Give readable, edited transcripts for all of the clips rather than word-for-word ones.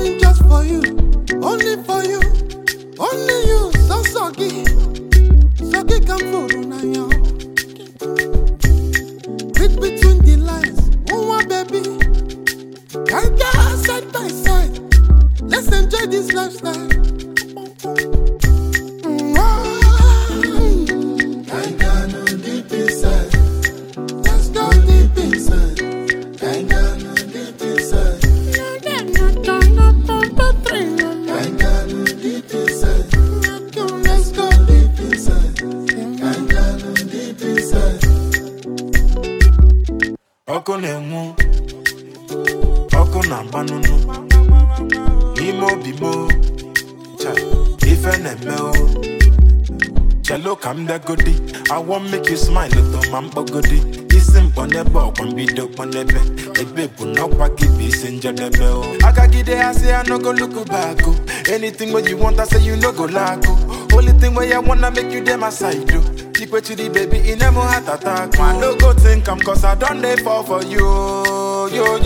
coming just for you, only for you, only you. So soggy come for now. Read between the lines, oh baby, can't get side by side. Let's enjoy this lifestyle. Oko nemu, oko na banunu, imo bimo, chai, ife neme o. Cello come da goody, I won't make you smile, little mambo goody. Isim on the box, one video on the bed. A babe will not pack it, be send the bell. I can get there, I say I no go look back. Anything what you want, I say you no go lack. Only thing where I wanna make you them my side do. Keep it to the baby in a more heart attack. Man, no go think I'm cause I done they fall for you. Yo.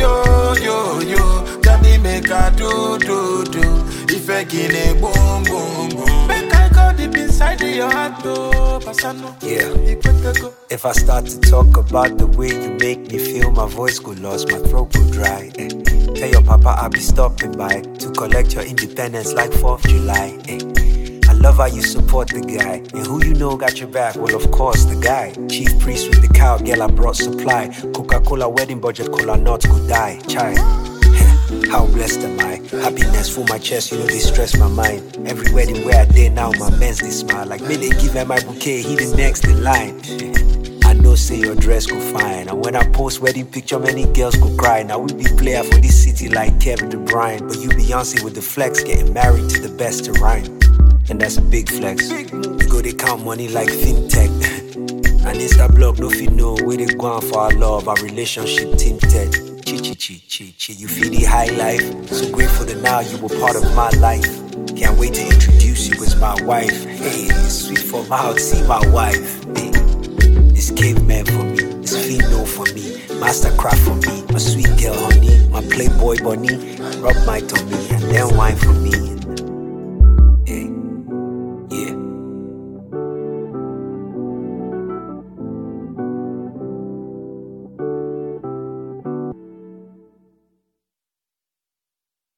Tell me make I do. If I get a boom. Make I go deep inside your heart, Pasano. Yeah. If I start to talk about the way you make me feel, my voice go lost, my throat go dry. Tell your papa I'll be stopping by to collect your independence like 4th July. I love how you support the guy. And who you know got your back? Well, of course, the guy. Chief priest with the cow, girl, I brought supply. Coca-Cola wedding budget, cola nuts go die. Chai. How blessed am I? Happiness full my chest, you know they stress my mind. Every wedding where I did now, my men's they smile. Like me, they give her my bouquet, he the next in line. I know say your dress go fine. And when I post wedding picture, many girls go cry. Now we be player for this city like Kevin De Bruyne. But you Beyonce with the flex, getting married to the best to rhyme. And that's a big flex. We go they count money like fintech. And Insta blog no fit know where they going for our love, our relationship tinted. Chi, you feel the high life. So grateful that now you were part of my life. Can't wait to introduce you as my wife. Hey, it's sweet for mouth, see my wife. Hey, it's caveman for me, it's female for me, mastercraft for me, my sweet girl honey, my playboy bunny, rub my tummy and then wine for me.